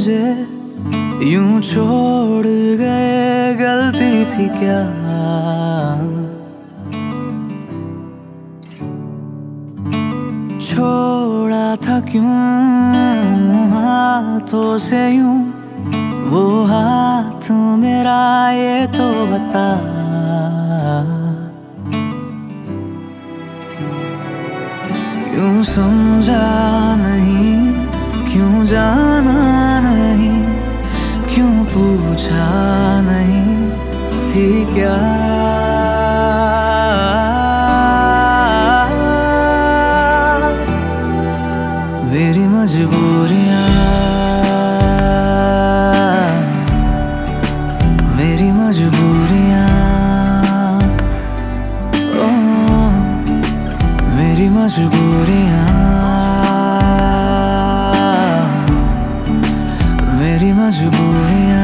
मुझे यूं छोड़ गए, गलती थी क्या? छोड़ा था क्यों हाथों से यूं, वो हाथ मेरा ये तो बता। क्यों समझा नहीं, क्यों जाना नहीं, क्यों पूछा नहीं थी क्या? मेरी मजबूरियां, मेरी मजबूरियां, ओ मेरी मजबूरियां, मेरी मजबूरियां।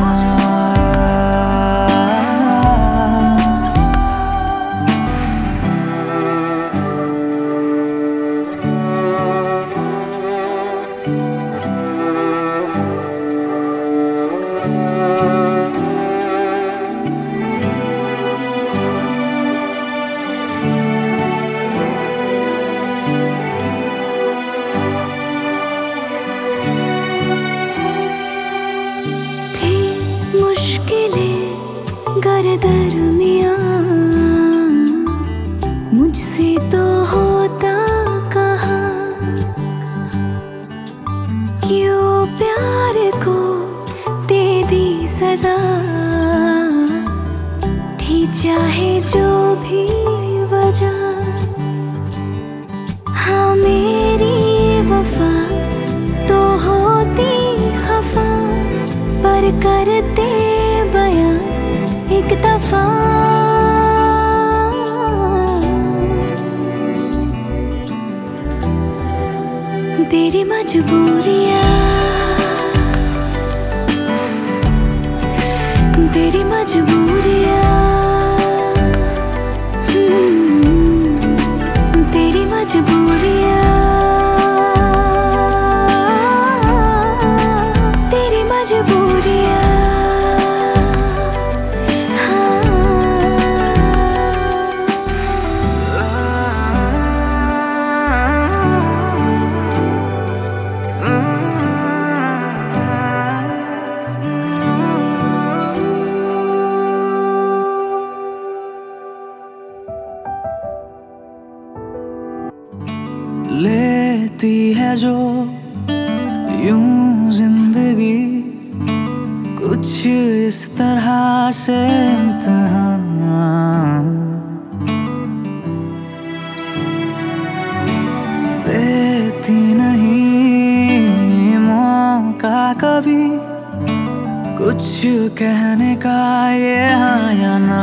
गर दरमियां मुझसे तो होता कहा, क्यों प्यार को दे दी सजा, थी चाहे जो भी वजह। हाँ मेरी वफा तो होती खफा, पर करते बयां एक दफा। तेरी मजबूरियां, तेरी मजबूरियां, तेरी मजबूरियां, तेरी मजबूरियां। लेती है जो यूं जिंदगी, कुछ इस तरह से इम्तिहान देती नहीं मौका कभी, कुछ कहने का ये हाँ या ना।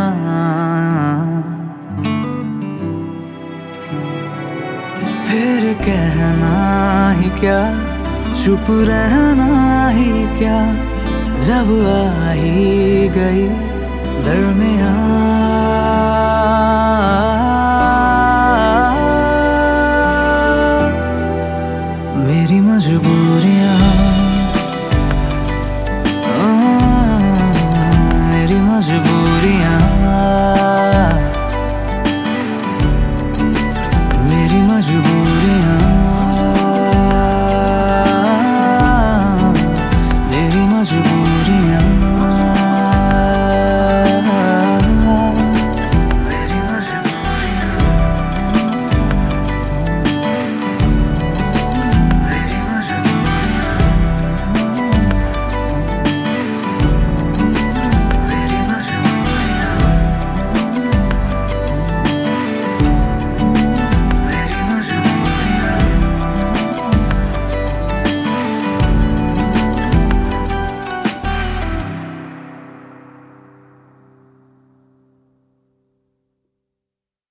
फिर कहना ही क्या, चुप रहना ही क्या, जब आ ही गई दरमियां। मेरी मजबूरियां,